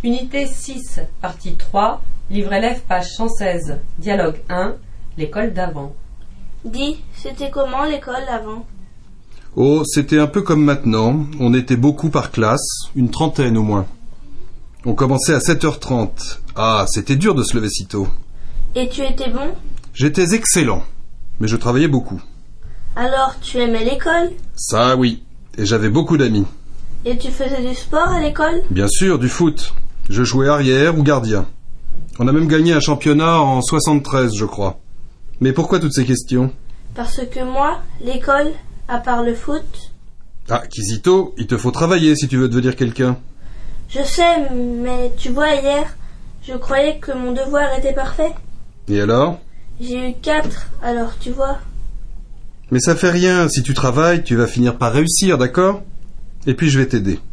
Unité 6, partie 3, livre élève, page 116, dialogue 1, l'école d'avant. Dis, c'était comment l'école avant? Oh, c'était un peu comme maintenant. On était beaucoup par classe, une trentaine au moins. On commençait à 7h30. Ah, c'était dur de se lever si tôt. Et tu étais bon? J'étais excellent, mais je travaillais beaucoup. Alors, tu aimais l'école? Ça, oui. Et j'avais beaucoup d'amis. Et tu faisais du sport à l'école? Bien sûr, du foot. Je jouais arrière ou gardien. On a même gagné un championnat en 73, je crois. Mais pourquoi toutes ces questions? Parce que moi, l'école, à part le foot... Ah, Kizito, il te faut travailler si tu veux devenir quelqu'un. Je sais, mais tu vois, hier, je croyais que mon devoir était parfait. Et alors? J'ai eu 4, alors tu vois. Mais ça fait rien, si tu travailles, tu vas finir par réussir, d'accord? Et puis je vais t'aider.